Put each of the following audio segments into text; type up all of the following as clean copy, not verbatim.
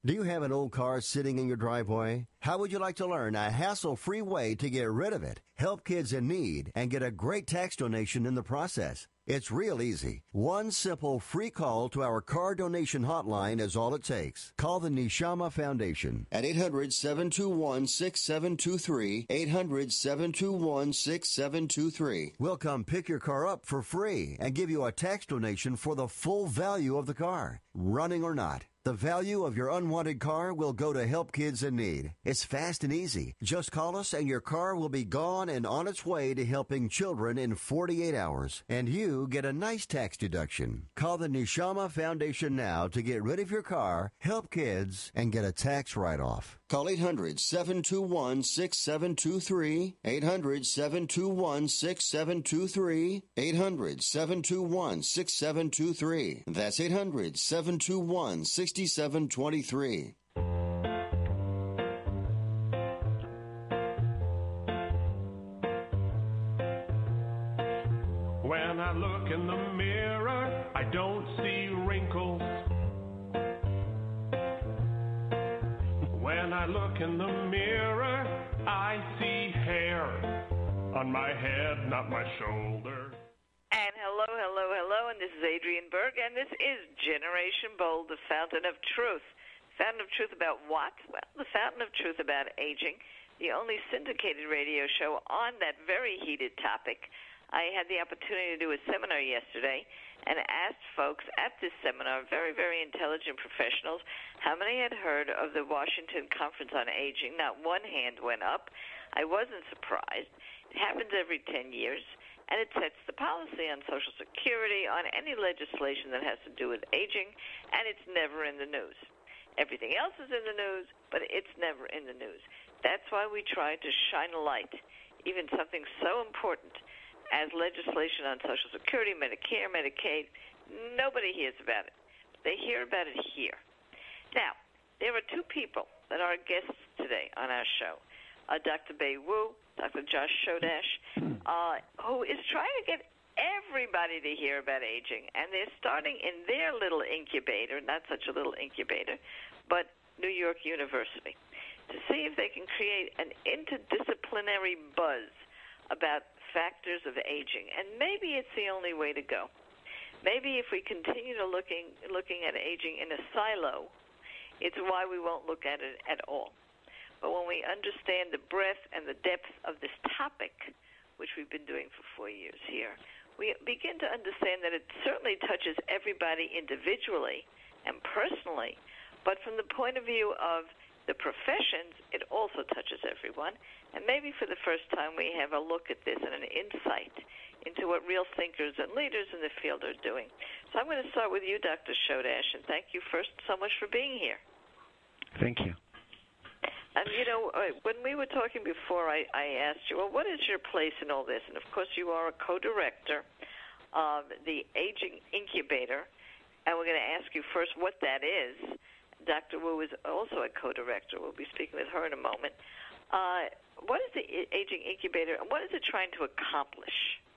Do you have an old car sitting in your driveway? How would you like to learn a hassle-free way to get rid of it, help kids in need, and get a great tax donation in the process? It's real easy. One simple free call to our car donation hotline is all it takes. Call the Neshama Foundation at 800-721-6723, 800-721-6723. We'll come pick your car up for free and give you a tax donation for the full value of the car, running or not. The value of your unwanted car will go to help kids in need. It's fast and easy. Just call us and your car will be gone and on its way to helping children in 48 hours. And you get a nice tax deduction. Call the Neshama Foundation now to get rid of your car, help kids, and get a tax write-off. Call 800-721-6723, 800-721-6723, 800-721-6723. That's 800-721-6723. When I look in the mirror, I don't see wrinkles. When I look in the mirror, I see hair on my head, not my shoulder. And hello, and this is Adrienne Berg, and this is Generation Bold, the Fountain of Truth. Fountain of Truth about what? Well, the Fountain of Truth about aging, the only syndicated radio show on that very heated topic. I had the opportunity to do a seminar yesterday and asked folks at this seminar, very, very intelligent professionals, how many had heard of the Washington Conference on Aging. Not one hand went up. I wasn't surprised. It happens every 10 years, and it sets the policy on Social Security, on any legislation that has to do with aging, and it's never in the news. Everything else is in the news, but it's never in the news. That's why we try to shine a light, even something so important as legislation on Social Security, Medicare, Medicaid. Nobody hears about it. They hear about it here. Now, there are two people that are guests today on our show. Dr. Bei Wu, Dr. Josh Shodash, who is trying to get everybody to hear about aging. And they're starting in their little incubator, not such a little incubator, but New York University, to see if they can create an interdisciplinary buzz about factors of aging. And maybe it's the only way to go. Maybe if we continue to looking at aging in a silo, it's why we won't look at it at all. But when we understand the breadth and the depth of this topic, which we've been doing for 4 years here, we begin to understand that it certainly touches everybody individually and personally, but from the point of view of the professions, it also touches everyone. And maybe for the first time we have a look at this and an insight into what real thinkers and leaders in the field are doing. So I'm going to start with you, Dr. Shodash, and thank you first so much for being here. Thank you. And, when we were talking before, I asked you, well, what is your place in all this? And, of course, you are a co-director of the Aging Incubator, and we're going to ask you first what that is. Dr. Wu is also a co-director. We'll be speaking with her in a moment. What is the Aging Incubator, and what is it trying to accomplish?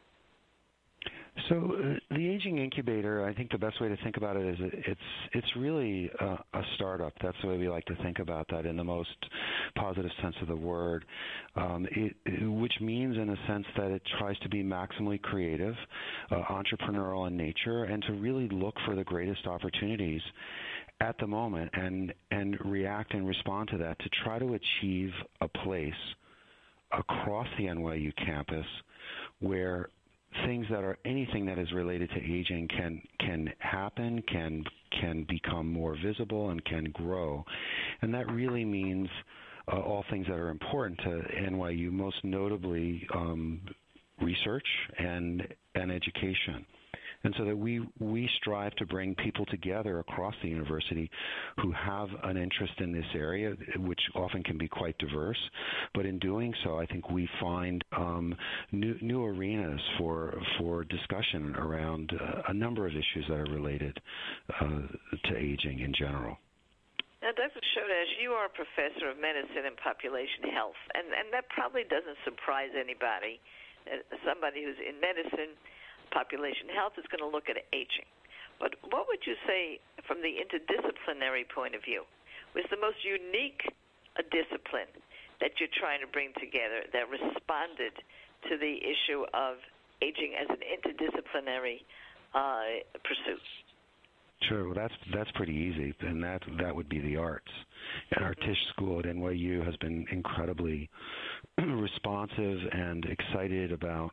So the Aging Incubator, I think the best way to think about it is it's really a startup. That's the way we like to think about that in the most positive sense of the word, which means in a sense that it tries to be maximally creative, entrepreneurial in nature, and to really look for the greatest opportunities at the moment and react and respond to that to try to achieve a place across the NYU campus where anything that is related to aging can happen, can become more visible, and can grow. And that really means all things that are important to NYU, most notably research and education. And so that we strive to bring people together across the university who have an interest in this area, which often can be quite diverse. But in doing so, I think we find new arenas for discussion around a number of issues that are related to aging in general. Now, Dr. Shodash, you are a professor of medicine and population health, and that probably doesn't surprise anybody. Somebody who's in medicine, population health, is going to look at aging. But what would you say from the interdisciplinary point of view? was the most unique discipline that you're trying to bring together that responded to the issue of aging as an interdisciplinary pursuit? Sure. Well, that's pretty easy, and that would be the arts. And our Tisch School at NYU has been incredibly responsive and excited about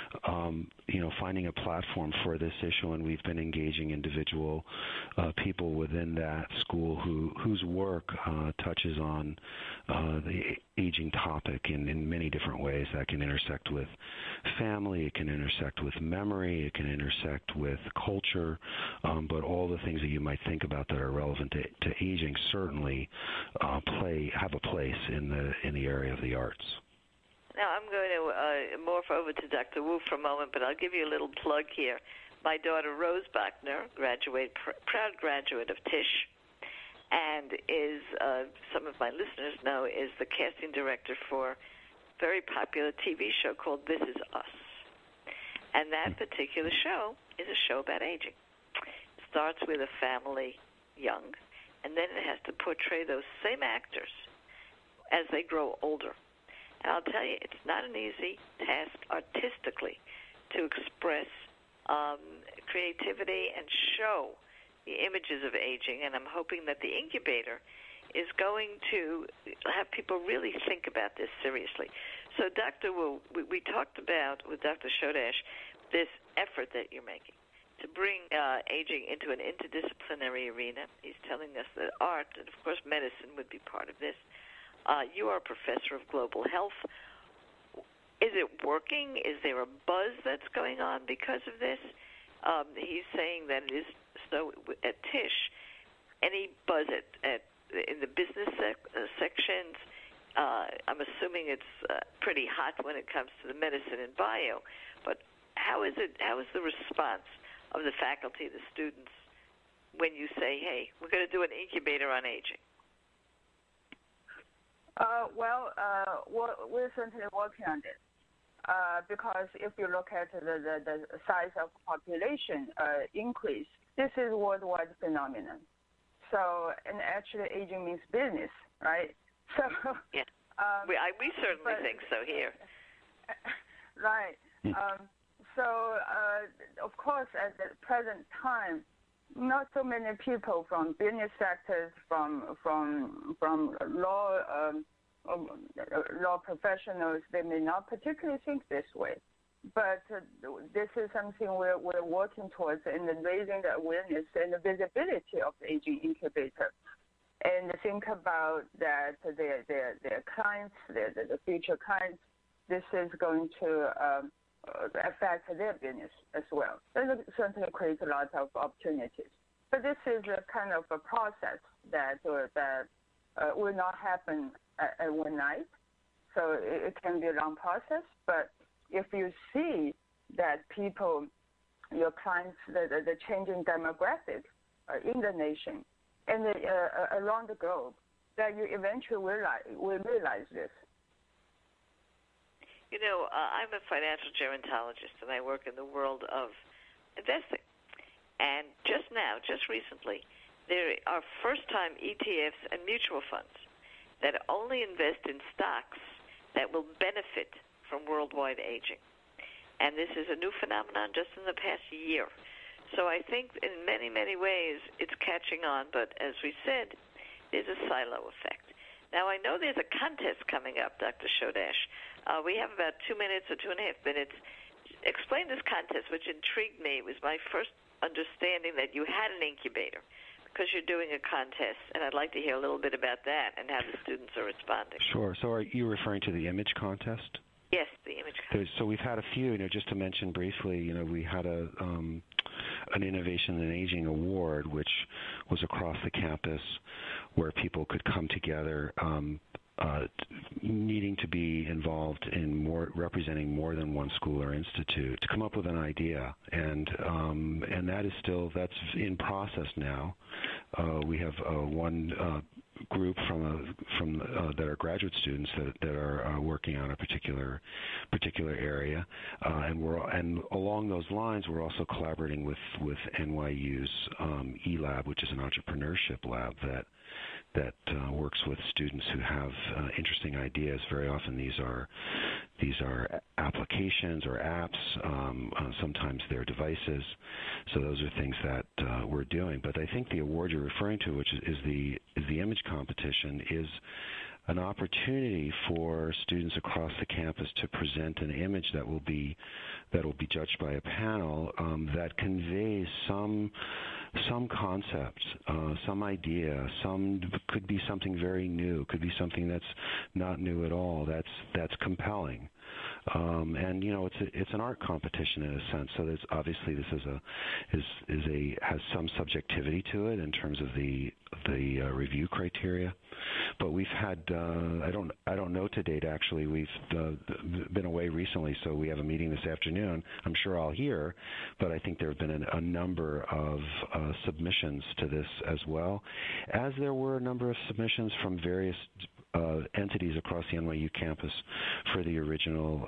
finding a platform for this issue, and we've been engaging individual people within that school whose work touches on the aging topic in many different ways. That can intersect with family, it can intersect with memory, it can intersect with culture, but all the things that you might think about that are relevant to aging certainly have a place in the area of the arts. Now, I'm going to morph over to Dr. Wu for a moment, but I'll give you a little plug here. My daughter, Rose Bachner, proud graduate of Tisch, and is, some of my listeners know, is the casting director for a very popular TV show called This Is Us. And that particular show is a show about aging. It starts with a family young, and then it has to portray those same actors as they grow older. And I'll tell you, it's not an easy task artistically to express creativity and show the images of aging, and I'm hoping that the incubator is going to have people really think about this seriously. So, Dr. Wu, we talked about, with Dr. Shodash, this effort that you're making to bring aging into an interdisciplinary arena. He's telling us that art and, of course, medicine would be part of this. You are a professor of global health. Is it working? Is there a buzz that's going on because of this? He's saying that it is so at Tisch. Any buzz in the business sections? I'm assuming it's pretty hot when it comes to the medicine and bio. But how is it? How is the response of the faculty, the students, when you say, "Hey, we're going to do an incubator on aging"? We're certainly working on this because if you look at the size of population increase, this is a worldwide phenomenon. So, and actually aging means business, right? So, yeah. We certainly think so here. Right. Of course, at the present time, not so many people from business sectors, from law professionals, they may not particularly think this way. But this is something we're working towards in raising the awareness and the visibility of the aging incubator. And think about that their clients, the future clients, this is going to affect their business as well. And it certainly creates a lot of opportunities. But this is a kind of a process that will not happen at one night. So it can be a long process. But if you see that people, your clients, the changing demographic in the nation and around the globe, that you eventually will realize this. You know, I'm a financial gerontologist, and I work in the world of investing. And just recently, there are first-time ETFs and mutual funds that only invest in stocks that will benefit from worldwide aging. And this is a new phenomenon just in the past year. So I think in many, many ways it's catching on, but as we said, there's a silo effect. Now, I know there's a contest coming up, Dr. Shodash. We have about 2 minutes or 2.5 minutes. Explain this contest, which intrigued me. It was my first understanding that you had an incubator because you're doing a contest, and I'd like to hear a little bit about that and how the students are responding. Sure. So are you referring to the image contest? Yes, the image contest. So we've had a few, just to mention briefly, we had an Innovation in Aging Award, which was across the campus where people could come together needing to be involved in representing more than one school or institute to come up with an idea, and that's in process now. We have one group that are graduate students that are working on a particular area, and along those lines, we're also collaborating with NYU's eLab, which is an entrepreneurship lab works with students who have interesting ideas. Very often these are applications or apps. Sometimes they're devices. So those are things that we're doing. But I think the award you're referring to, which is the image competition, is an opportunity for students across the campus to present an image that will be judged by a panel that conveys some concept, some idea, could be something very new, could be something that's not new at all, that's compelling. And it's an art competition in a sense. So there's obviously this has some subjectivity to it in terms of the review criteria. But we've had I don't know to date actually. We've been away recently, so we have a meeting this afternoon. I'm sure I'll hear, but I think there have been a number of submissions to this as well, as there were a number of submissions from various entities across the NYU campus for the original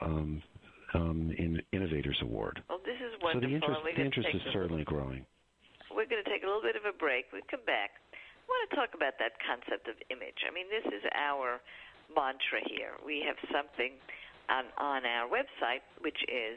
Innovators Award. Well, this is wonderful. So the interest is certainly growing. We're going to take a little bit of a break. We come back. I want to talk about that concept of image. I mean, this is our mantra here. We have something on our website, which is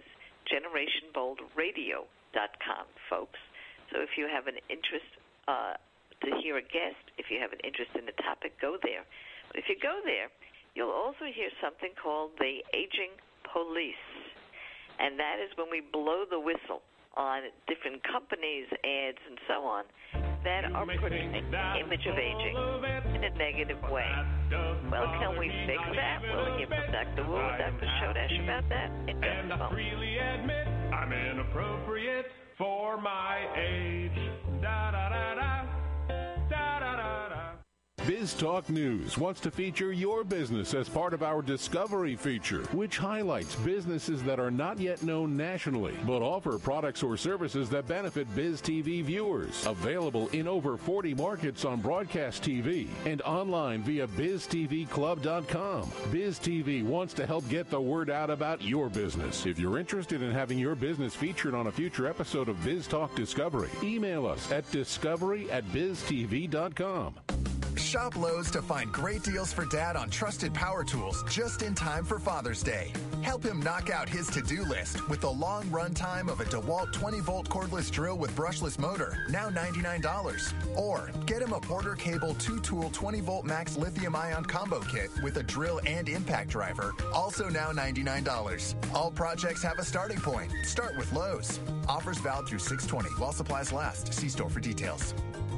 GenerationBoldRadio.com, folks. So if you have an interest to hear a guest, if you have an interest in the topic, go there. But if you go there, you'll also hear something called the Aging Police. And that is when we blow the whistle on different companies, ads, and so on, that are putting an image of aging in a negative way. Well, can we fix that? We'll hear from Dr. Wu and Dr. Shodash about that in just a moment. I freely admit I'm inappropriate for my age. Da-da-da-da. Da-da-da-da. BizTalk News wants to feature your business as part of our Discovery feature, which highlights businesses that are not yet known nationally, but offer products or services that benefit BizTV viewers. Available in over 40 markets on broadcast TV and online via BizTVClub.com. BizTV wants to help get the word out about your business. If you're interested in having your business featured on a future episode of BizTalk Discovery, email us at discovery@BizTV.com. Shop Lowe's to find great deals for Dad on trusted power tools just in time for Father's Day. Help him knock out his to-do list with the long run time of a DeWalt 20-volt cordless drill with brushless motor, now $99. Or get him a Porter Cable 2-tool 20-volt max lithium-ion combo kit with a drill and impact driver, also now $99. All projects have a starting point. Start with Lowe's. Offers valid through 6/20 while supplies last. See store for details.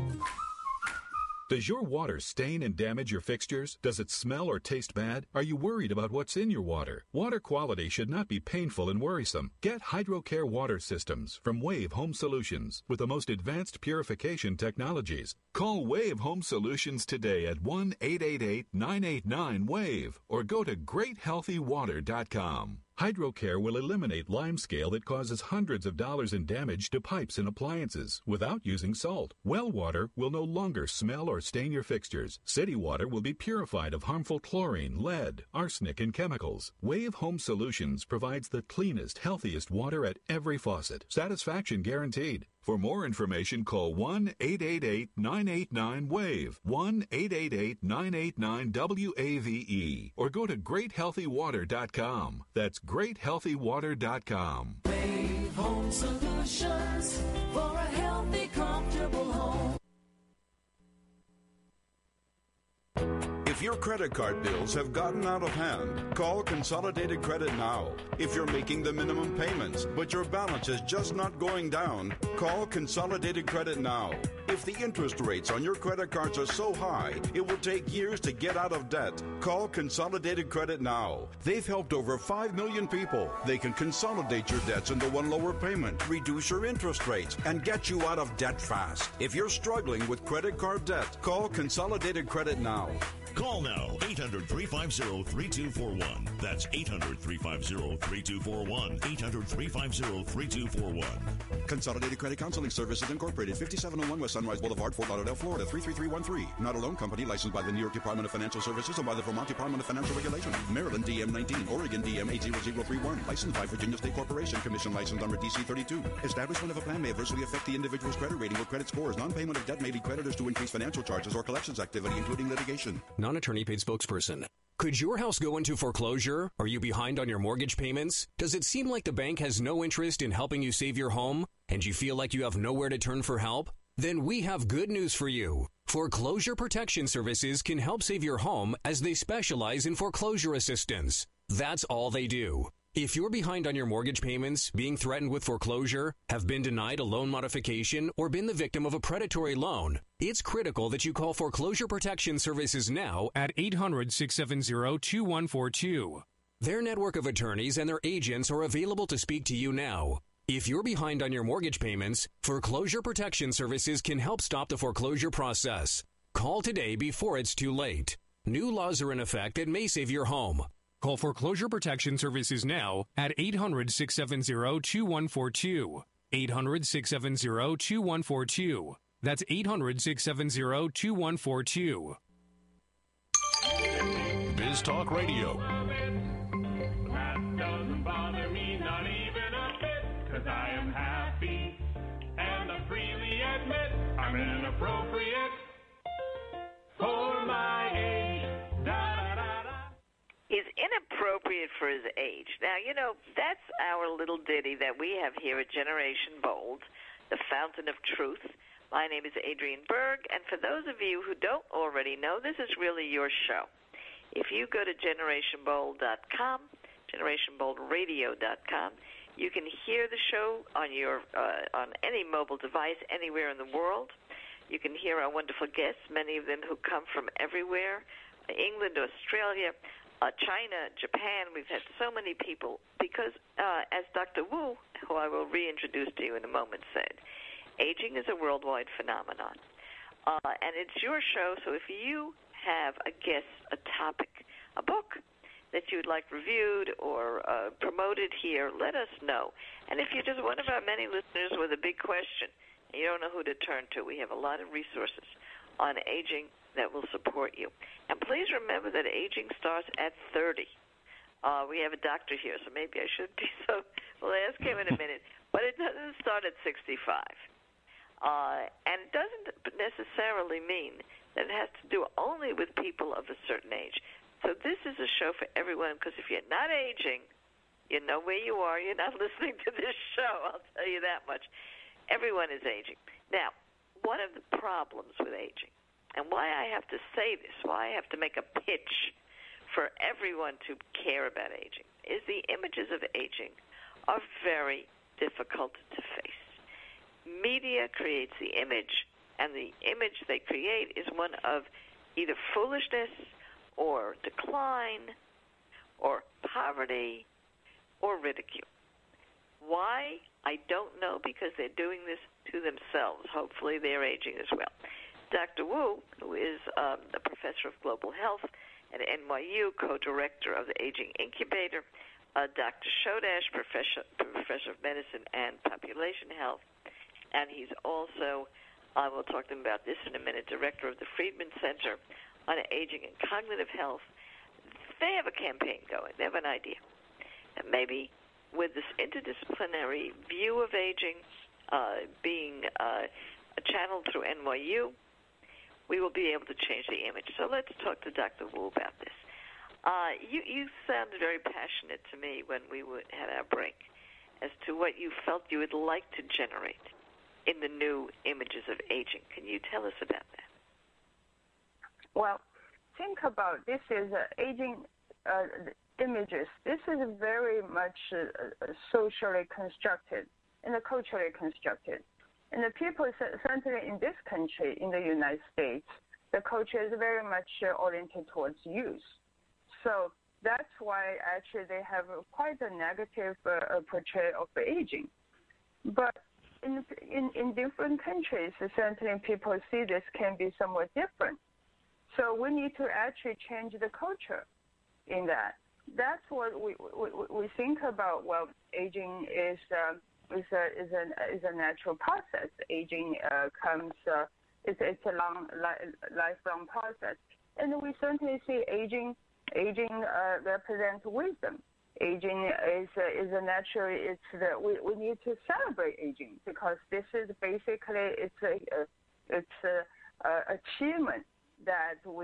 Does your water stain and damage your fixtures? Does it smell or taste bad? Are you worried about what's in your water? Water quality should not be painful and worrisome. Get HydroCare water systems from Wave Home Solutions with the most advanced purification technologies. Call Wave Home Solutions today at 1-888-989-WAVE or go to GreatHealthyWater.com. HydroCare will eliminate limescale that causes hundreds of dollars in damage to pipes and appliances without using salt. Well water will no longer smell or stain your fixtures. City water will be purified of harmful chlorine, lead, arsenic, and chemicals. Wave Home Solutions provides the cleanest, healthiest water at every faucet. Satisfaction guaranteed. For more information, call 1-888-989-WAVE, 1-888-989-WAVE, or go to GreatHealthyWater.com. That's GreatHealthyWater.com. Wave Home Solutions for a healthy, comfortable home. If your credit card bills have gotten out of hand, call Consolidated Credit now. If you're making the minimum payments, but your balance is just not going down, call Consolidated Credit now. If the interest rates on your credit cards are so high, it will take years to get out of debt. Call Consolidated Credit now. They've helped over 5 million people. They can consolidate your debts into one lower payment, reduce your interest rates, and get you out of debt fast. If you're struggling with credit card debt, call Consolidated Credit now. Call now, 800-350-3241. That's 800-350-3241. 800-350-3241. Consolidated Credit Counseling Services Incorporated, 5701 West Sunrise Boulevard, Fort Lauderdale, Florida, 33313. Not a loan company licensed by the New York Department of Financial Services and by the Vermont Department of Financial Regulation. Maryland DM 19, Oregon DM 80031. Licensed by Virginia State Corporation. Commission license number DC 32. Establishment of a plan may adversely affect the individual's credit rating or credit scores. Non-payment of debt may lead creditors to increase financial charges or collections activity, including litigation. Non-attorney paid spokesperson. Could your house go into foreclosure? Are you behind on your mortgage payments? Does it seem like the bank has no interest in helping you save your home? And you feel like you have nowhere to turn for help? Then we have good news for you. Foreclosure Protection Services can help save your home as they specialize in foreclosure assistance. That's all they do. If you're behind on your mortgage payments, being threatened with foreclosure, have been denied a loan modification, or been the victim of a predatory loan, it's critical that you call Foreclosure Protection Services now at 800-670-2142. Their network of attorneys and their agents are available to speak to you now. If you're behind on your mortgage payments, Foreclosure Protection Services can help stop the foreclosure process. Call today before it's too late. New laws are in effect that may save your home. Call Foreclosure Protection Services now at 800-670-2142. 800-670-2142. That's 800-670-2142. Biz Talk Radio. That doesn't bother me, not even a bit, 'cause I am happy and I freely admit I'm inappropriate for my age. He's inappropriate for his age. Now, you know, that's our little ditty that we have here at Generation Bold, the Fountain of Truth. My name is Adrienne Berg, and for those of you who don't already know, this is really your show. If you go to GenerationBold.com, GenerationBoldRadio.com, you can hear the show on your on any mobile device anywhere in the world. You can hear our wonderful guests, many of them who come from everywhere, England, Australia, China, Japan. We've had so many people because, as Dr. Wu, who I will reintroduce to you in a moment, said, aging is a worldwide phenomenon. And it's your show, so if you have a guest, a topic, a book that you'd like reviewed or promoted here, let us know. And if you're just one of our many listeners with a big question and you don't know who to turn to, we have a lot of resources on aging that will support you. And please remember that aging starts at 30. We have a doctor here, so maybe I shouldn't be so. We'll ask him in a minute. But it doesn't start at 65. And it doesn't necessarily mean that it has to do only with people of a certain age. So this is a show for everyone, because if you're not aging, you know where you are. You're not listening to this show, I'll tell you that much. Everyone is aging. Now, one of the problems with aging, and why I have to say this, why I have to make a pitch for everyone to care about aging, is the images of aging are very difficult to face. Media creates the image, and the image they create is one of either foolishness or decline or poverty or ridicule. Why? I don't know, because they're doing this to themselves. Hopefully they're aging as well. Dr. Wu, who is a professor of global health at NYU, co-director of the Aging Incubator, Dr. Shodash, professor of medicine and population health, and he's also, I will talk to him about this in a minute, director of the Friedman Center on Aging and Cognitive Health. They have a campaign going. They have an idea. And maybe with this interdisciplinary view of aging being channeled through NYU, we will be able to change the image. So let's talk to Dr. Wu about this. You sounded very passionate to me when we had our break as to what you felt you would like to generate in the new images of aging. Can you tell us about that? Well, think about this is aging images. This is very much socially constructed and culturally constructed. And the people, certainly in this country, in the United States, the culture is very much oriented towards youth. So that's why actually they have quite a negative portrayal of aging. But in different countries, certainly people see this can be somewhat different. So we need to actually change the culture in that. That's what we think about. Well, aging is is a natural process. Aging comes. It's a lifelong process, and we certainly see aging represents wisdom. Aging is a natural. We need to celebrate aging because this is basically it's a achievement that we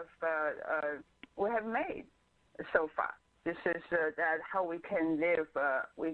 have made so far. This is that how we can live with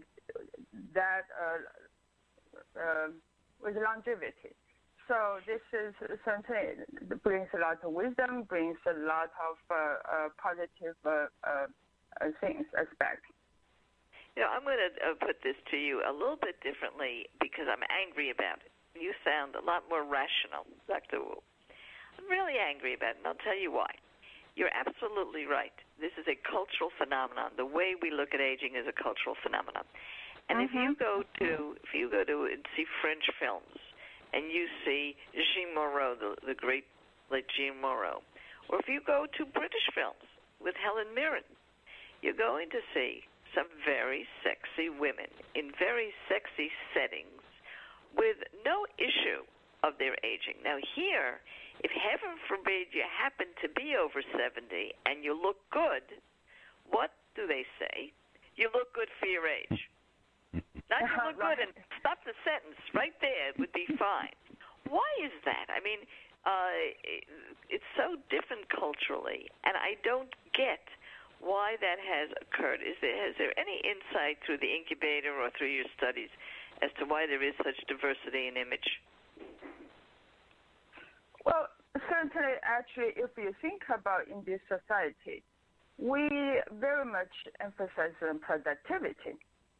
longevity. So this is something that brings a lot of wisdom, brings a lot of positive things, aspects. I'm going to put this to you a little bit differently because I'm angry about it. You sound a lot more rational, Dr. Wu. I'm really angry about it, and I'll tell you why. You're absolutely right. This is a cultural phenomenon. The way we look at aging is a cultural phenomenon. And if you go to and see French films, and you see Jean Moreau, the great late Jean Moreau, or if you go to British films with Helen Mirren, you're going to see some very sexy women in very sexy settings with no issue of their aging. Now here, if heaven forbid you happen to be over 70 and you look good, what do they say? You look good for your age. Not you look good, and stop the sentence right there. It would be fine. Why is that? I mean, it's so different culturally, and I don't get why that has occurred. Has there any insight through the incubator or through your studies as to why there is such diversity in image? Well, certainly, actually, if you think about in this society, we very much emphasize on productivity.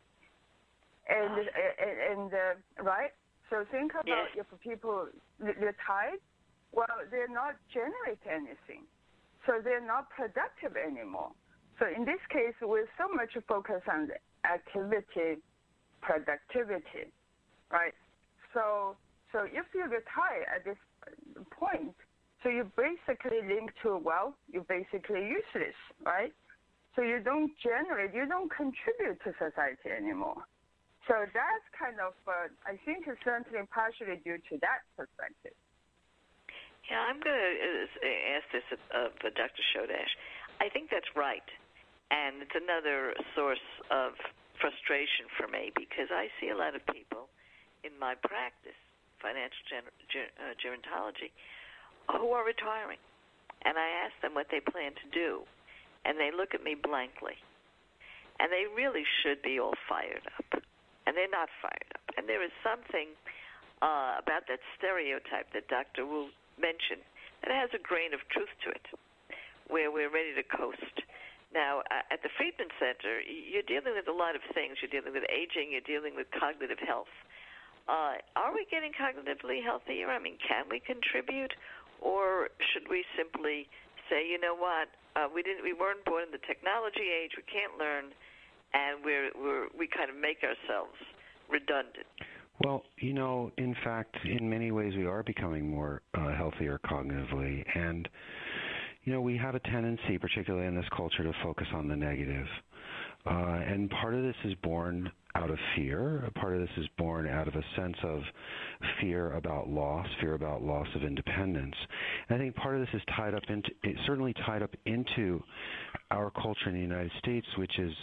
And right? So think about if people retired, well, they're not generating anything. So they're not productive anymore. So in this case, we're so much focused on the activity, productivity, right? So if you retire at this point, so you basically link to, well, you're basically useless, right? So you don't generate, you don't contribute to society anymore. So that's kind of, I think it's certainly partially due to that perspective. Yeah, I'm going to ask this of Dr. Shodash. I think that's right. And it's another source of frustration for me because I see a lot of people in my practice, financial gerontology, who are retiring. And I ask them what they plan to do, and they look at me blankly. And they really should be all fired up. And they're not fired up. And there is something about that stereotype that Dr. Wu mentioned that has a grain of truth to it, where we're ready to coast. Now, at the Friedman Center, you're dealing with a lot of things. You're dealing with aging. You're dealing with cognitive health. Are we getting cognitively healthier? I mean, can we contribute? Or should we simply say, you know what, we weren't born in the technology age, we can't learn, and we kind of make ourselves redundant? Well, in fact, in many ways we are becoming more healthier cognitively. And, we have a tendency, particularly in this culture, to focus on the negative. And part of this is born out of fear. Part of this is born out of a sense of fear about loss of independence. And I think part of this is certainly tied up into our culture in the United States, which is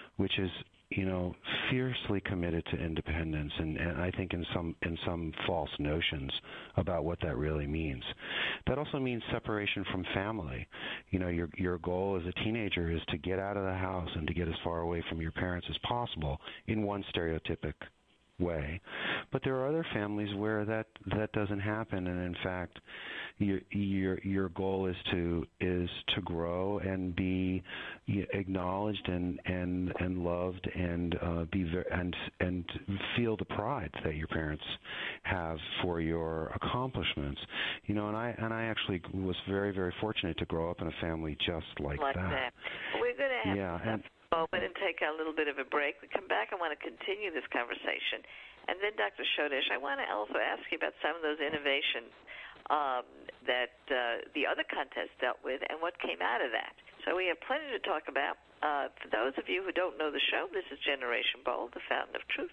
fiercely committed to independence, and I think in some false notions about what that really means. That also means separation from family. Your goal as a teenager is to get out of the house and to get as far away from your parents as possible in one stereotypic way. But there are other families where that doesn't happen, and in fact, your goal is to grow and be acknowledged and loved and and feel the pride that your parents have for your accomplishments. And I actually was very, very fortunate to grow up in a family just like that. We're going to have a moment and take a little bit of a break. We come back. I want to continue this conversation. And then, Dr. Shodash, I want to also ask you about some of those innovations that the other contest dealt with and what came out of that. So we have plenty to talk about. For those of you who don't know the show, this is Generation Bold, the Fountain of Truth.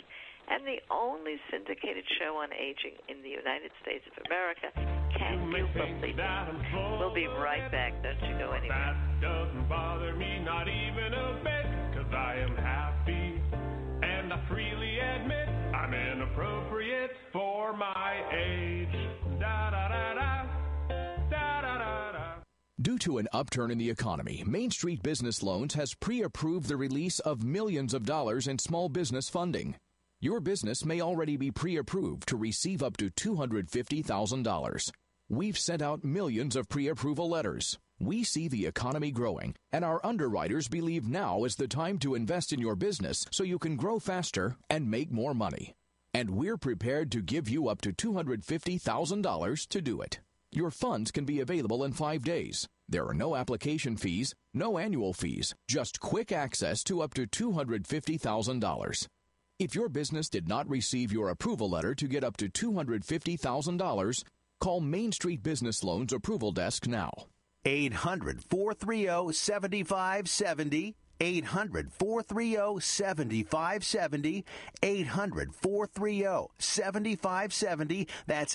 and the only syndicated show on aging in the United States of America. Can you believe it? We'll be right back. Don't you go anywhere. That doesn't bother me, not even a bit, 'cause I am happy, and I freely admit I'm inappropriate for my age. Da-da-da-da, da-da-da-da. Due to an upturn in the economy, Main Street Business Loans has pre-approved the release of millions of dollars in small business funding. Your business may already be pre-approved to receive up to $250,000. We've sent out millions of pre-approval letters. We see the economy growing, and our underwriters believe now is the time to invest in your business so you can grow faster and make more money. And we're prepared to give you up to $250,000 to do it. Your funds can be available in 5 days. There are no application fees, no annual fees, just quick access to up to $250,000. If your business did not receive your approval letter to get up to $250,000, call Main Street Business Loans Approval Desk now. 800-430-7570. 800-430-7570. 800-430-7570. That's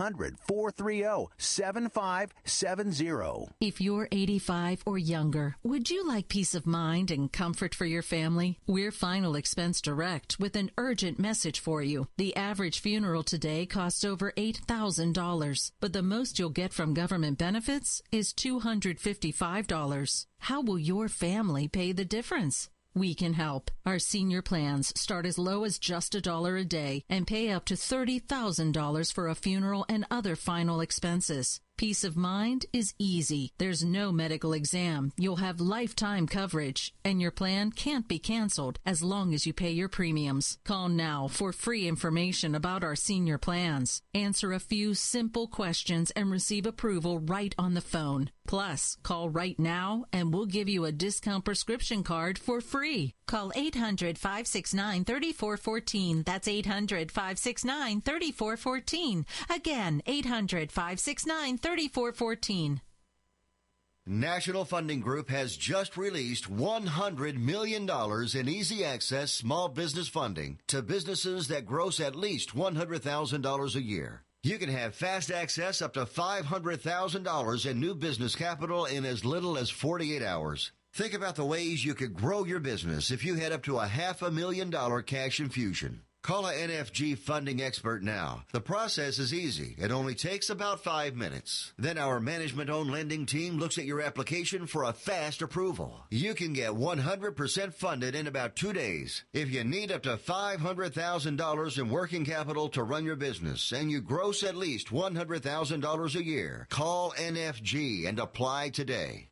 800-430-7570. If you're 85 or younger, would you like peace of mind and comfort for your family? We're Final Expense Direct with an urgent message for you. The average funeral today costs over $8,000, but the most you'll get from government benefits is $255. How will your family pay the difference? We can help. Our senior plans start as low as just $1 a day and pay up to $30,000 for a funeral and other final expenses. Peace of mind is easy. There's no medical exam. You'll have lifetime coverage, and your plan can't be canceled as long as you pay your premiums. Call now for free information about our senior plans. Answer a few simple questions and receive approval right on the phone. Plus, call right now and we'll give you a discount prescription card for free. Call 800-569-3414. That's 800-569-3414. Again, 800-569-3414. National Funding Group has just released $100 million in easy access small business funding to businesses that gross at least $100,000 a year. You can have fast access up to $500,000 in new business capital in as little as 48 hours. Think about the ways you could grow your business if you had up to a $500,000 cash infusion. Call a NFG funding expert now. The process is easy. It only takes about 5 minutes. Then our management-owned lending team looks at your application for a fast approval. You can get 100% funded in about 2 days. If you need up to $500,000 in working capital to run your business and you gross at least $100,000 a year, call NFG and apply today.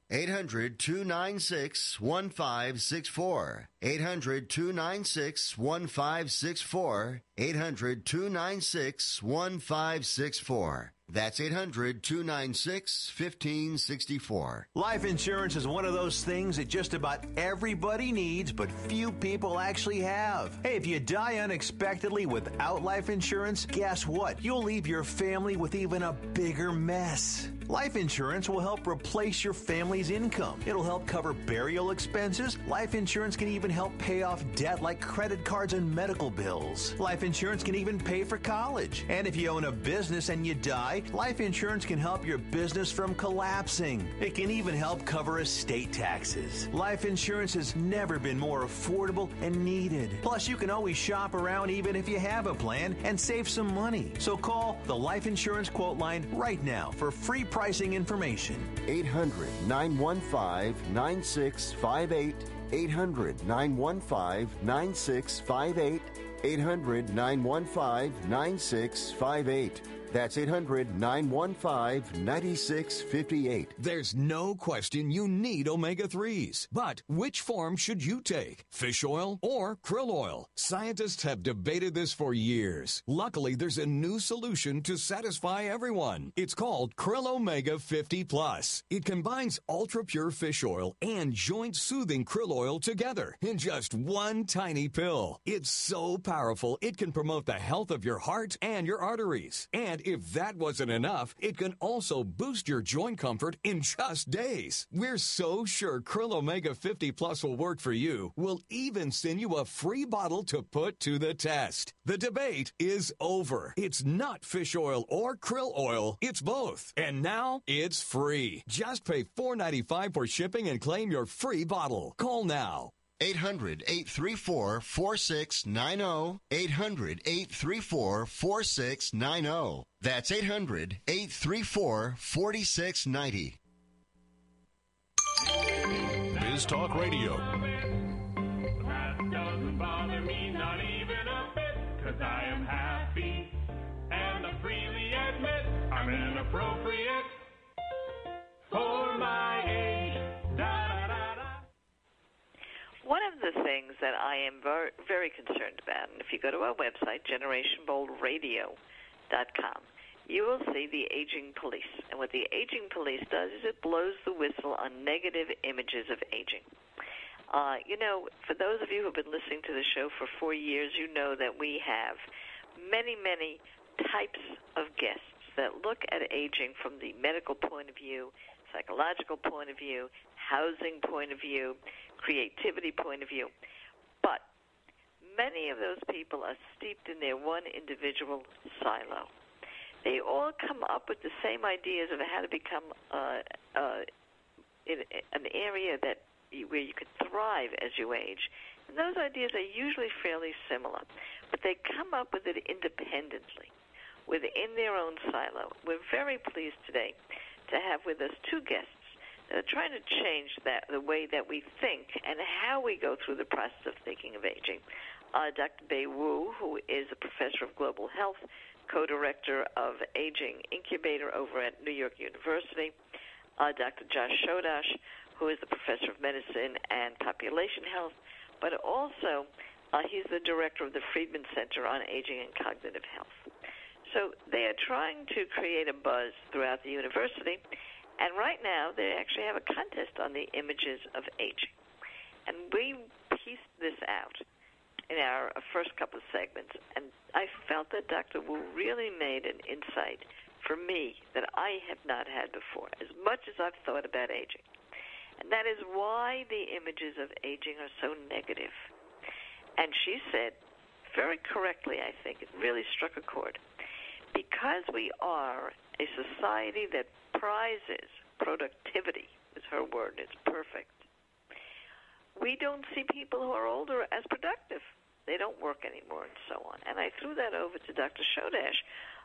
800-296-1564. 800-296-1564. 800-296-1564. That's 800-296-1564. Life insurance is one of those things that just about everybody needs, but few people actually have. Hey, if you die unexpectedly without life insurance, guess what? You'll leave your family with even a bigger mess. Life insurance will help replace your family's income. It'll help cover burial expenses. Life insurance can even help pay off debt like credit cards and medical bills. Life insurance can even pay for college. And if you own a business and you die, life insurance can help your business from collapsing. It can even help cover estate taxes. Life insurance has never been more affordable and needed. Plus, you can always shop around even if you have a plan and save some money. So call the Life Insurance Quote Line right now for free pricing information. 800-915-9658. 800-915-9658. 800-915-9658. That's 800-915-9658. There's no question you need omega-3s. But which form should you take? Fish oil or krill oil? Scientists have debated this for years. Luckily, there's a new solution to satisfy everyone. It's called Krill Omega 50 Plus. It combines ultra-pure fish oil and joint-soothing krill oil together in just one tiny pill. It's so powerful, it can promote the health of your heart and your arteries. And And if that wasn't enough, it can also boost your joint comfort in just days. We're so sure Krill Omega 50 Plus will work for you. We'll even send you a free bottle to put to the test. The debate is over. It's not fish oil or krill oil. It's both. And now it's free. Just pay $4.95 for shipping and claim your free bottle. Call now. 800-834-4690. 800-834-4690. That's 800-834-4690. Biz Talk Radio. That doesn't bother me, not even a bit, 'cause I am happy and I freely admit I'm inappropriate for my age. One of the things that I am very concerned about, and if you go to our website, GenerationBoldRadio.com, you will see the aging police. And what the aging police does is it blows the whistle on negative images of aging. For those of you who have been listening to the show for 4 years, you know that we have many, many types of guests that look at aging from the medical point of view, psychological point of view, housing point of view, creativity point of view. But many of those people are steeped in their one individual silo. They all come up with the same ideas of how to become in an area where you could thrive as you age. And those ideas are usually fairly similar, but they come up with it independently, within their own silo. We're very pleased today to have with us two guests that are trying to change the way that we think and how we go through the process of thinking of aging. Dr. Bei Wu, who is a professor of global health, co-director of Aging Incubator over at New York University. Dr. Josh Shodash, who is the professor of medicine and population health, but also he's the director of the Friedman Center on Aging and Cognitive Health. So they are trying to create a buzz throughout the university, and right now they actually have a contest on the images of aging. And we pieced this out in our first couple of segments, and I felt that Dr. Wu really made an insight for me that I have not had before, as much as I've thought about aging. And that is why the images of aging are so negative. And she said, very correctly, I think, it really struck a chord. Because we are a society that prizes productivity, is her word, it's perfect, we don't see people who are older as productive. They don't work anymore and so on. And I threw that over to Dr. Shodash,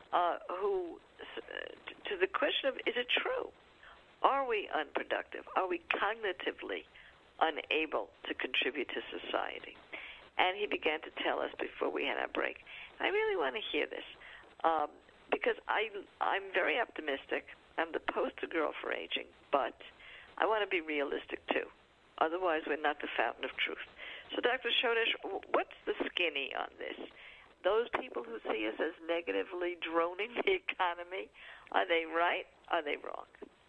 to the question of, is it true? Are we unproductive? Are we cognitively unable to contribute to society? And he began to tell us before we had our break. I really want to hear this because I'm very optimistic. I'm the poster girl for aging, but I want to be realistic too. Otherwise, we're not the fountain of truth. So, Dr. Shodash, what's the skinny on this? Those people who see us as negatively droning the economy, are they right? Are they wrong?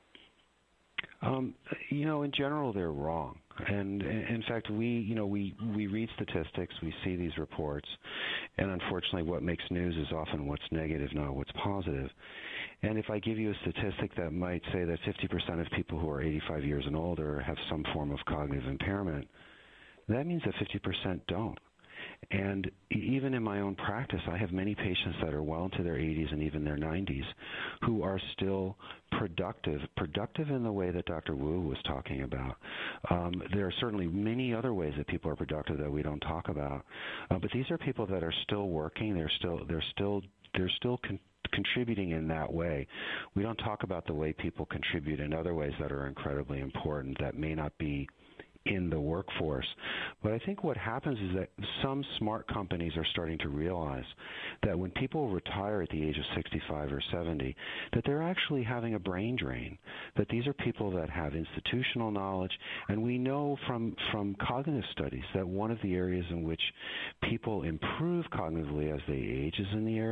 In general, they're wrong. And in fact, we read statistics, we see these reports, and unfortunately what makes news is often what's negative, not what's positive. And if I give you a statistic that might say that 50% of people who are 85 years and older have some form of cognitive impairment, that means that 50% don't. And even in my own practice, I have many patients that are well into their 80s and even their 90s who are still productive in the way that Dr. Wu was talking about. There are certainly many other ways that people are productive that we don't talk about, but these are people that are still working. They're still contributing in that way. We don't talk about the way people contribute in other ways that are incredibly important that may not be in the workforce. But I think what happens is that some smart companies are starting to realize that when people retire at the age of 65 or 70, that they're actually having a brain drain, that these are people that have institutional knowledge, and we know from cognitive studies that one of the areas in which people improve cognitively as they age is in the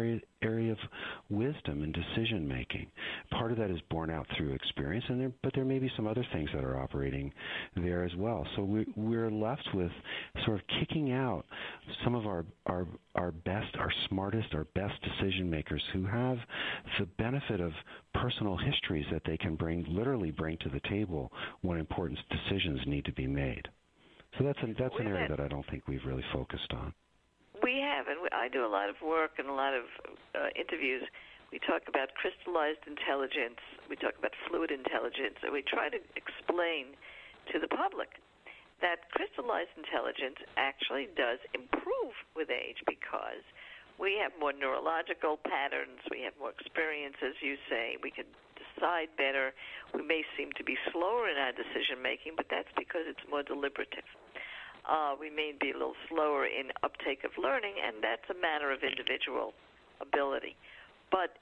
area of wisdom and decision making. Part of that is borne out through experience, but there may be some other things that are operating there as well. So we're left with sort of kicking out some of our best, our smartest, our best decision makers who have the benefit of personal histories that they can literally bring to the table when important decisions need to be made. So that's an area that I don't think we've really focused on. We have, and I do a lot of work and a lot of interviews. We talk about crystallized intelligence. We talk about fluid intelligence, and we try to explain to the public that crystallized intelligence actually does improve with age because we have more neurological patterns, we have more experience, as you say, we can decide better. We may seem to be slower in our decision-making, but that's because it's more deliberative. We may be a little slower in uptake of learning, and that's a matter of individual ability. But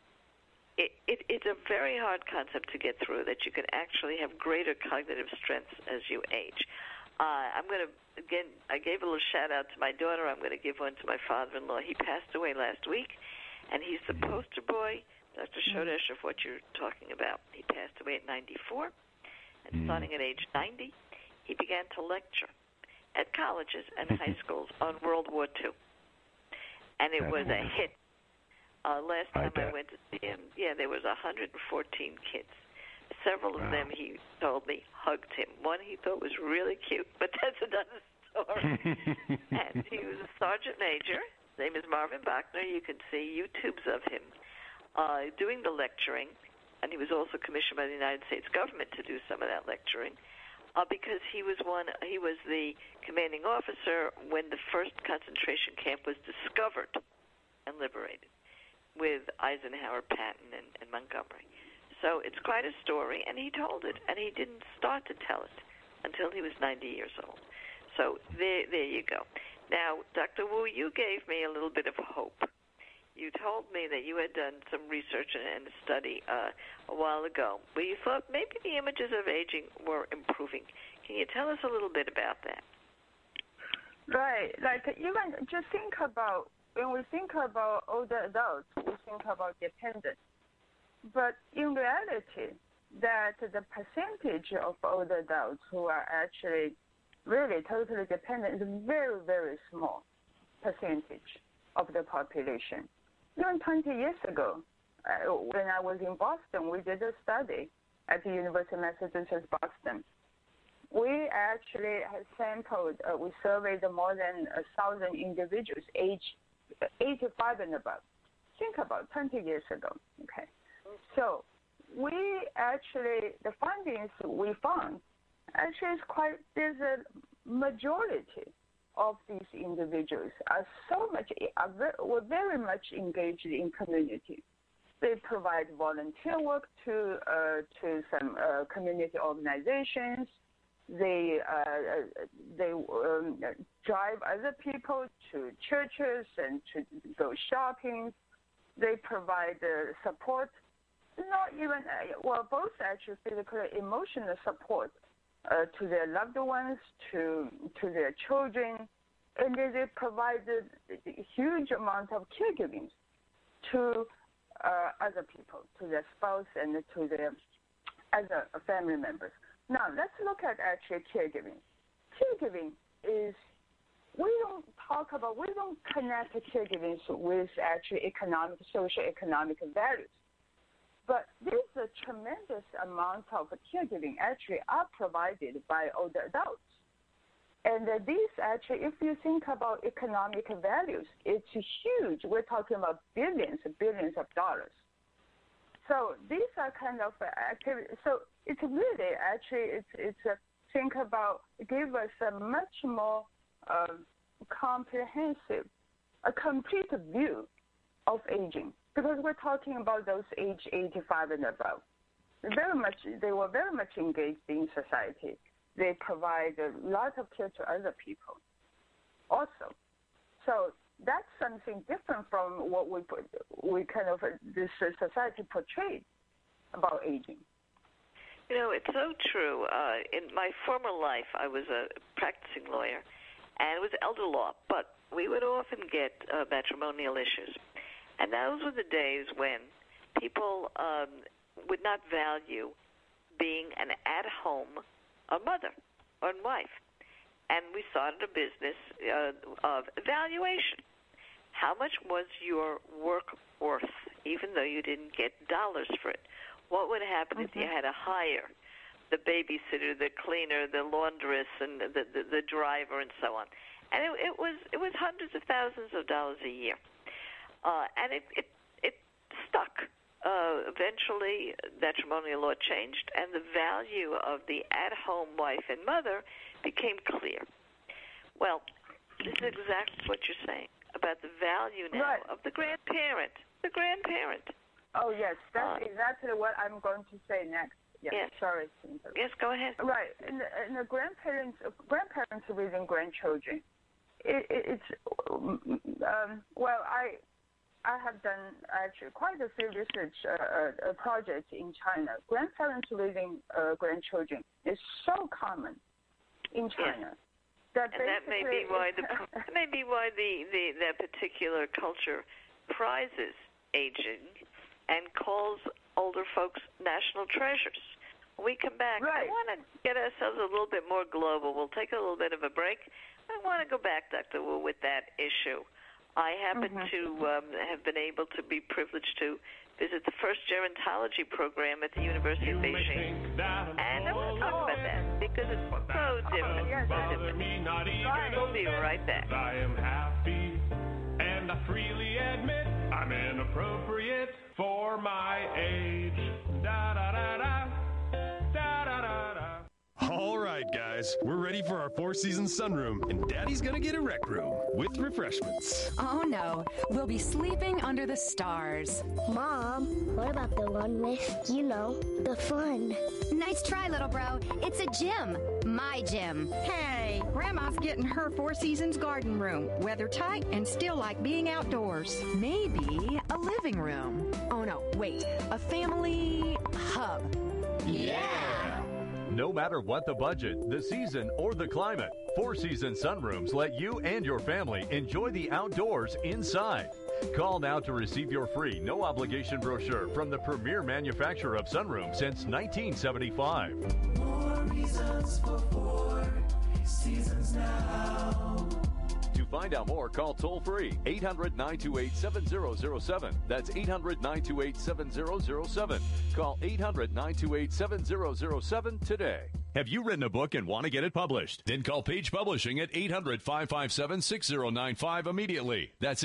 it's a very hard concept to get through, that you can actually have greater cognitive strengths as you age. I'm going to, again, I gave a little shout-out to my daughter. I'm going to give one to my father-in-law. He passed away last week, and he's the poster boy, Dr. Shodesh, of what you're talking about. He passed away at 94, and starting at age 90, he began to lecture at colleges and high schools on World War II. And it was a hit. Last time I went to see him, there was 114 kids. Several of them, he told me, hugged him. One he thought was really cute, but that's another story. And he was a sergeant major. His name is Marvin Bachner. You can see YouTubes of him doing the lecturing. And he was also commissioned by the United States government to do some of that lecturing because he was the commanding officer when the first concentration camp was discovered and liberated with Eisenhower, Patton, and Montgomery. So it's quite a story, and he told it, and he didn't start to tell it until he was 90 years old. So there you go. Now, Dr. Wu, you gave me a little bit of hope. You told me that you had done some research and a study a while ago where you thought maybe the images of aging were improving. Can you tell us a little bit about that? Right. Like, even just think about, when we think about older adults, we think about dependence. But in reality, that the percentage of older adults who are actually really totally dependent is a very, very small percentage of the population. Even 20 years ago, when I was in Boston, we did a study at the University of Massachusetts, Boston. We actually had sampled, we surveyed more than 1,000 individuals aged 85 and above. Think about 20 years ago, okay? So we actually, the findings we found, actually there's a majority of these individuals were very much engaged in community. They provide volunteer work to some community organizations. They drive other people to churches and to go shopping. They provide support. Not even, both actually physical and emotional support to their loved ones, to their children, and they provide a huge amount of caregiving to other people, to their spouse and to their other family members. Now, let's look at actually caregiving. Caregiving is, we don't connect caregiving with actually social-economic values. But there's a tremendous amount of caregiving actually are provided by older adults. And these actually, if you think about economic values, it's huge. We're talking about billions of dollars. So these are kind of activities. So it's really actually, give us a much more comprehensive, a complete view of aging. Because we're talking about those age 85 and above. They were very much engaged in society. They provide a lot of care to other people also. So that's something different from what this society portrayed about aging. You know, it's so true. In my former life, I was a practicing lawyer, and it was elder law, but we would often get matrimonial issues. And those were the days when people would not value being an at-home mother or wife. And we started a business of evaluation. How much was your work worth, even though you didn't get dollars for it? What would happen if you had to hire the babysitter, the cleaner, the laundress, and the driver, and so on? And it was hundreds of thousands of dollars a year, and it stuck. Eventually, matrimonial law changed, and the value of the at-home wife and mother became clear. Well, this is exactly what you're saying about the value now of the grandparent. The grandparent. Oh, yes, that's exactly what I'm going to say next. Yes. Sorry. Yes, go ahead. Right. And the grandparents raising grandchildren. It's well, I have done actually quite a few research projects in China. Grandparents raising grandchildren is so common in China. That may be why that particular culture prizes aging and calls older folks national treasures. When we come back, I want to get ourselves a little bit more global. We'll take a little bit of a break. I want to go back, Dr. Wu, with that issue. I happen to have been able to be privileged to visit the first gerontology program at the University of Beijing. And I want to talk about that because it's so different. We'll be right back. I am happy, and I freely admit I'm inappropriate for my age. Da-da-da-da, da-da-da-da. All right, guys, we're ready for our four-season sunroom, and Daddy's gonna get a rec room with refreshments. Oh, no. We'll be sleeping under the stars. Mom, what about the one with, the fun? Nice try, little bro. It's a gym. My gym. Hey, Grandma's getting her Four Seasons garden room. Weather tight and still like being outdoors. Maybe a living room. Oh, no, wait. A family hub. Yeah! No matter what the budget, the season, or the climate, Four Seasons Sunrooms let you and your family enjoy the outdoors inside. Call now to receive your free, no-obligation brochure from the premier manufacturer of sunrooms since 1975. More reasons for Four Seasons now. To find out more, call toll-free 800-928-7007. That's 800-928-7007. Call 800-928-7007 today. Have you written a book and want to get it published? Then call Page Publishing at 800-557-6095 immediately. That's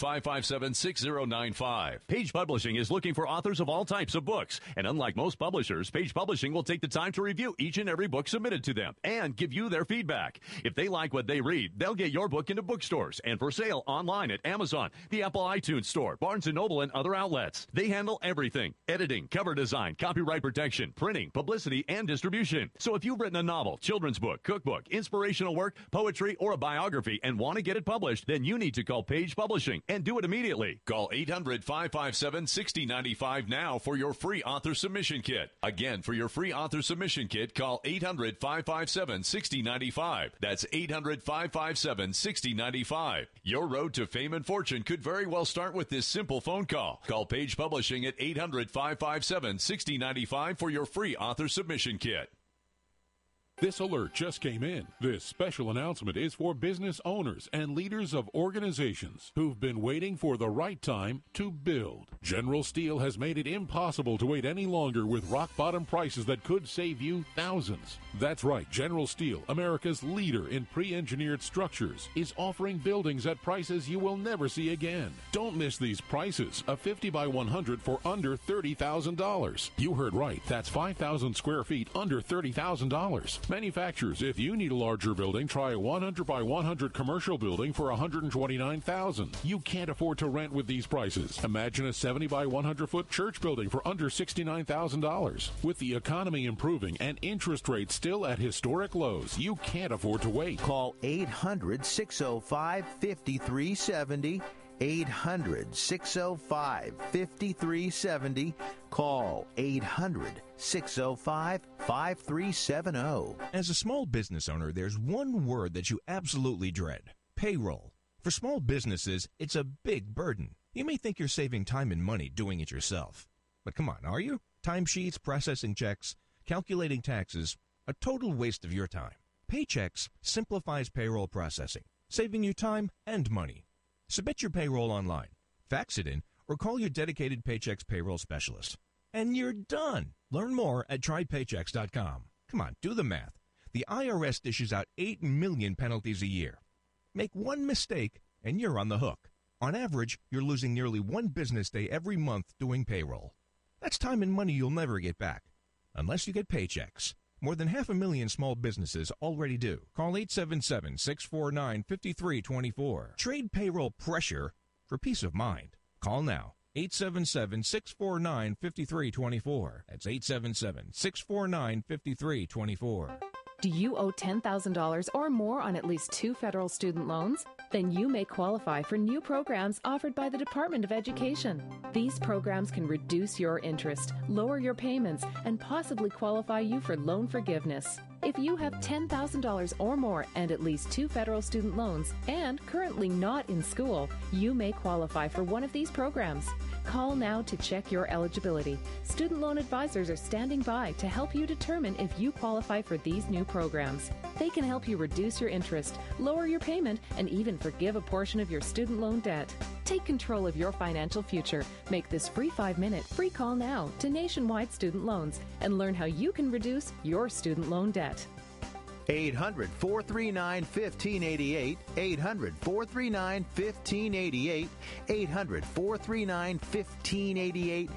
800-557-6095. Page Publishing is looking for authors of all types of books. And unlike most publishers, Page Publishing will take the time to review each and every book submitted to them and give you their feedback. If they like what they read, they'll get your book into bookstores and for sale online at Amazon, the Apple iTunes Store, Barnes & Noble, and other outlets. They handle everything: editing, cover design, copyright protection, printing, publicity, and distribution. So if you've written a novel, children's book, cookbook, inspirational work, poetry, or a biography and want to get it published, then you need to call Page Publishing and do it immediately. Call 800-557-6095 now for your free author submission kit. Again, for your free author submission kit, call 800-557-6095. That's 800-557-6095. Your road to fame and fortune could very well start with this simple phone call. Call Page Publishing at 800-557-6095 for your free author submission kit. This alert just came in. This special announcement is for business owners and leaders of organizations who've been waiting for the right time to build. General Steel has made it impossible to wait any longer with rock-bottom prices that could save you thousands. That's right, General Steel, America's leader in pre-engineered structures, is offering buildings at prices you will never see again. Don't miss these prices. A 50 by 100 for under $30,000. You heard right. That's 5,000 square feet under $30,000. Manufacturers, if you need a larger building, try a 100 by 100 commercial building for $129,000. You can't afford to rent with these prices. Imagine a 70 by 100 foot church building for under $69,000. With the economy improving and interest rates still at historic lows, you can't afford to wait. Call 800-605-5370. 800-605-5370. Call 800-605-5370. As a small business owner, there's one word that you absolutely dread: payroll. For small businesses, it's a big burden. You may think you're saving time and money doing it yourself. But come on, are you? Timesheets, processing checks, calculating taxes, a total waste of your time. Paychex simplifies payroll processing, saving you time and money. Submit your payroll online, fax it in, or call your dedicated Paychex payroll specialist. And you're done. Learn more at trypaychex.com. Come on, do the math. The IRS dishes out 8 million penalties a year. Make one mistake, and you're on the hook. On average, you're losing nearly 1 business day every month doing payroll. That's time and money you'll never get back, unless you get Paychex. More than 500,000 small businesses already do. Call 877-649-5324. Trade payroll pressure for peace of mind. Call now. 877-649-5324. That's 877-649-5324. Do you owe $10,000 or more on at least 2 federal student loans? Then you may qualify for new programs offered by the Department of Education. These programs can reduce your interest, lower your payments, and possibly qualify you for loan forgiveness. If you have $10,000 or more and at least 2 federal student loans and currently not in school, you may qualify for one of these programs. Call now to check your eligibility. Student loan advisors are standing by to help you determine if you qualify for these new programs. They can help you reduce your interest, lower your payment, and even forgive a portion of your student loan debt. Take control of your financial future. Make this free 5-minute free call now to Nationwide Student Loans and learn how you can reduce your student loan debt. 800-439-1588, 800-439-1588, 800-439-1588,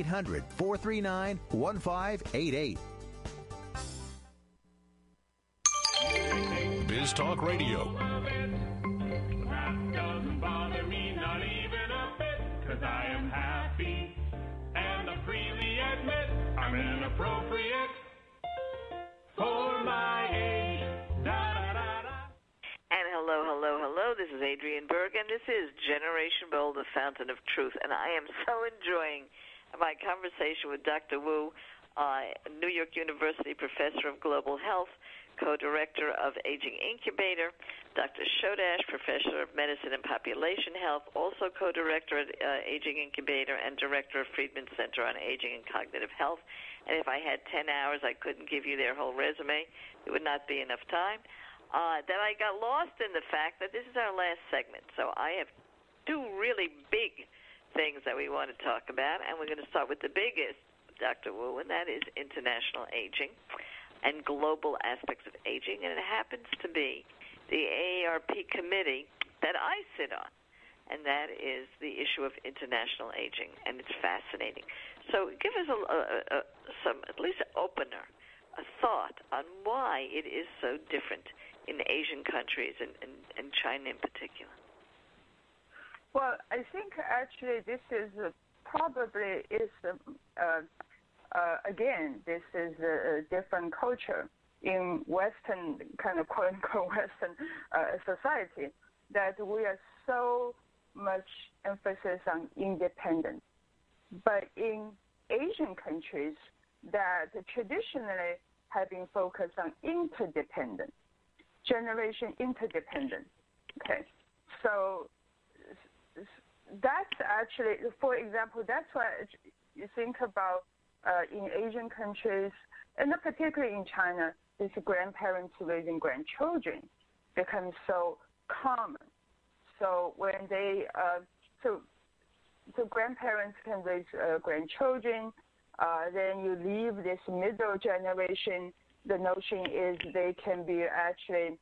800-439-1588. Biz Talk Radio. That doesn't bother me, not even a bit, 'cause I am happy, and I freely admit I'm inappropriate for my age. And hello, hello, hello. This is Adrienne Berg, and this is Generation Bold, the Fountain of Truth. And I am so enjoying my conversation with Dr. Wu, New York University professor of global health, co-director of Aging Incubator, Dr. Shodash, professor of medicine and population health, also co-director at Aging Incubator and director of Friedman Center on Aging and Cognitive Health. And if I had 10 hours, I couldn't give you their whole resume. It would not be enough time. Then I got lost in the fact that this is our last segment. So I have 2 really big things that we want to talk about, and we're going to start with the biggest, Dr. Wu, and that is international aging and global aspects of aging. And it happens to be the AARP committee that I sit on, and that is the issue of international aging, and it's fascinating. So give us some, at least an opener, a thought on why it is so different in Asian countries and China in particular. Well, I think actually this is probably is again, this is a different culture in Western, kind of quote-unquote Western society, that we are so much emphasis on independence. But in Asian countries that traditionally have been focused on interdependence, generation interdependence. Okay, so that's actually, for example, that's why you think about in Asian countries, and particularly in China, this grandparents raising grandchildren becomes so common. So when they, so grandparents can raise grandchildren, then you leave this middle generation. The notion is they can be actually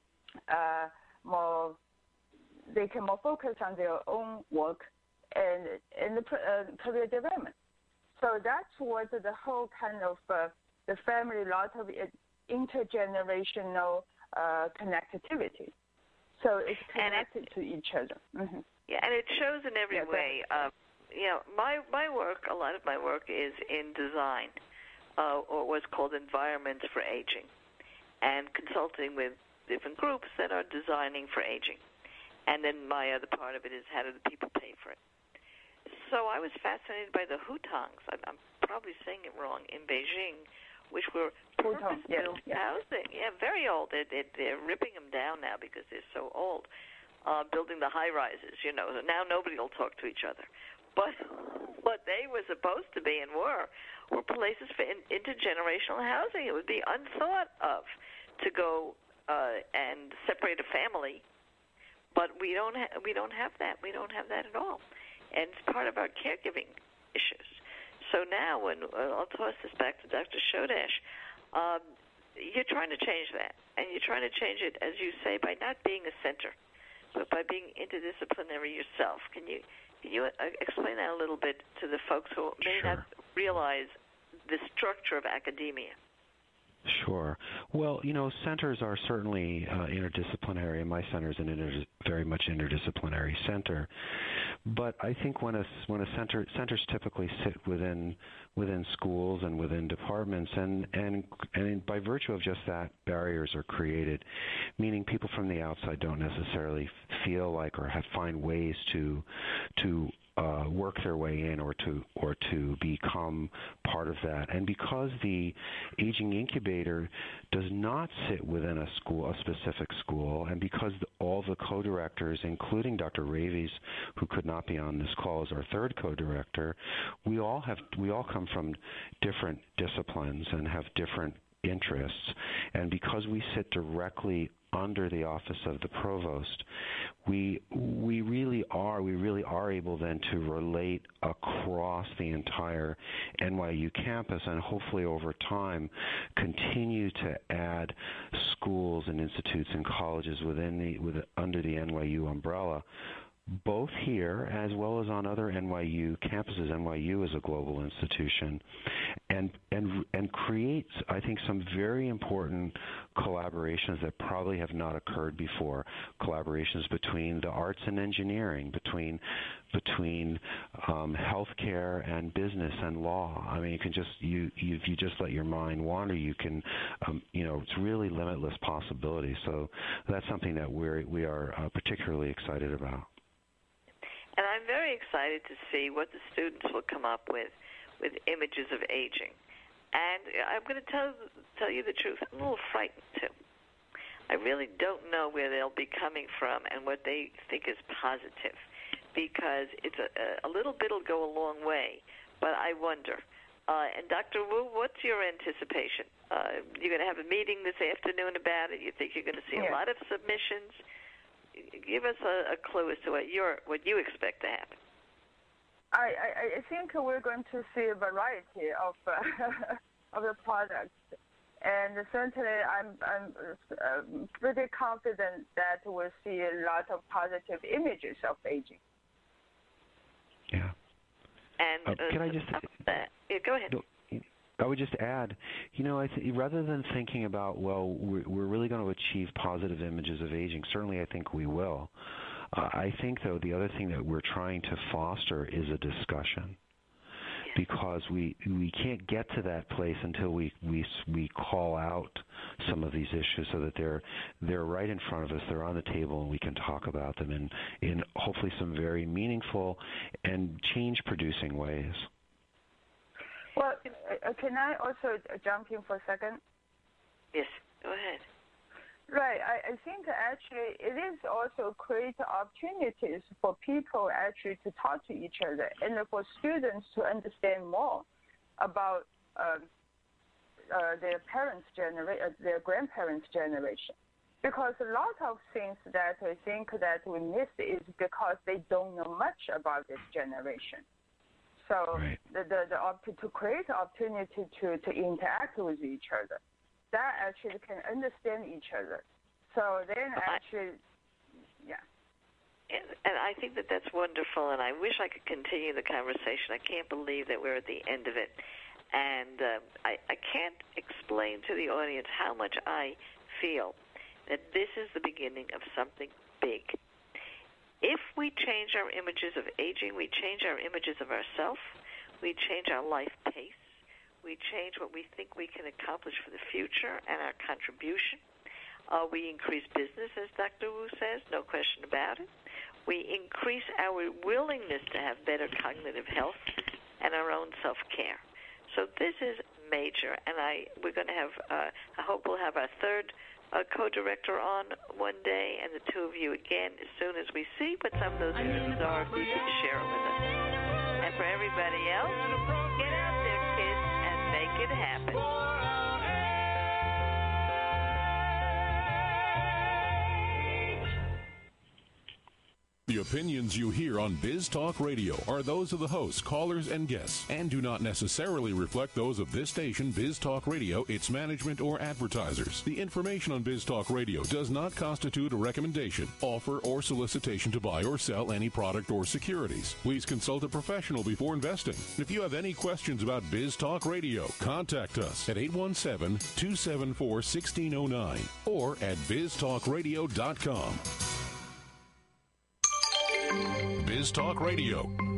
they can more focus on their own work and the career development. So that's what the whole kind of the family, a lot of intergenerational connectivity. So it's connected to each other. Mm-hmm. Yeah, and it shows in every way. My work, a lot of my work is in design, or what's called environments for aging, and consulting with different groups that are designing for aging. And then my other part of it is how do the people pay for it. So I was fascinated by the hutongs. I'm probably saying it wrong, in Beijing, which were purpose-built housing. Yeah, very old. They're ripping them down now because they're so old. building the high-rises, Now nobody will talk to each other. But what they were supposed to be and were places for intergenerational housing. It would be unthought of to go and separate a family, but we don't have that. We don't have that at all, and it's part of our caregiving issues. So now, when I'll toss this back to Dr. Shodash, you're trying to change that, and you're trying to change it, as you say, by not being a center, but by being interdisciplinary yourself. Can you explain that a little bit to the folks who may not realize the structure of academia? Sure. Well, centers are certainly interdisciplinary, and my center is very much interdisciplinary center. But I think when centers typically sit within schools and within departments, and by virtue of just that, barriers are created, meaning people from the outside don't necessarily feel like or find ways to work their way in or to become part of that. And because the Aging Incubator does not sit within a specific school, and because all the co-directors, including Dr. Ravies, who could not be on this call as our third co-director, we all come from different disciplines and have different interests. And because we sit directly under the office of the provost, we really are able then to relate across the entire NYU campus, and hopefully over time continue to add schools and institutes and colleges under the NYU umbrella, both here as well as on other NYU campuses. NYU is a global institution, and creates, I think, some very important collaborations that probably have not occurred before. Collaborations between the arts and engineering, between healthcare and business and law. I mean, if you just let your mind wander, you can, it's really limitless possibilities. So that's something that we are particularly excited about. And I'm very excited to see what the students will come up with images of aging. And I'm going to tell you the truth. I'm a little frightened, too. I really don't know where they'll be coming from and what they think is positive, because it's a little bit will go a long way. But I wonder. And Dr. Wu, what's your anticipation? You're going to have a meeting this afternoon about it. You think you're going to see a lot of submissions? Give us a clue as to what you expect to happen. I think we're going to see a variety of of the products, and certainly I'm pretty confident that we'll see a lot of positive images of aging. Yeah. And can I just? Go ahead. I would just add, rather than thinking about, we're really going to achieve positive images of aging, certainly I think we will. I think, though, the other thing that we're trying to foster is a discussion, because we can't get to that place until we call out some of these issues so that they're right in front of us, they're on the table, and we can talk about them in hopefully some very meaningful and change-producing ways. Well, can I also jump in for a second? Yes, go ahead. Right. I think actually it is also create opportunities for people actually to talk to each other, and for students to understand more about their grandparents' generation. Because a lot of things that I think that we miss is because they don't know much about this generation. So right. To create opportunity to interact with each other, that actually can understand each other. So then actually, yeah. And I think that that's wonderful, and I wish I could continue the conversation. I can't believe that we're at the end of it. And I can't explain to the audience how much I feel that this is the beginning of something big. If we change our images of aging, we change our images of ourselves, we change our life pace, we change what we think we can accomplish for the future and our contribution. We increase business, as Dr. Wu says, no question about it. We increase our willingness to have better cognitive health and our own self-care. So this is major. And we're going to have, I hope we'll have our third co-director on one day, and the two of you again as soon as we see what some of those issues are, if you can share them with us. And for everybody else, get out there, kids, and make it happen. The opinions you hear on Biz Talk Radio are those of the hosts, callers, and guests, and do not necessarily reflect those of this station, Biz Talk Radio, its management, or advertisers. The information on Biz Talk Radio does not constitute a recommendation, offer, or solicitation to buy or sell any product or securities. Please consult a professional before investing. If you have any questions about Biz Talk Radio, contact us at 817-274-1609 or at biztalkradio.com. Biz Talk Radio,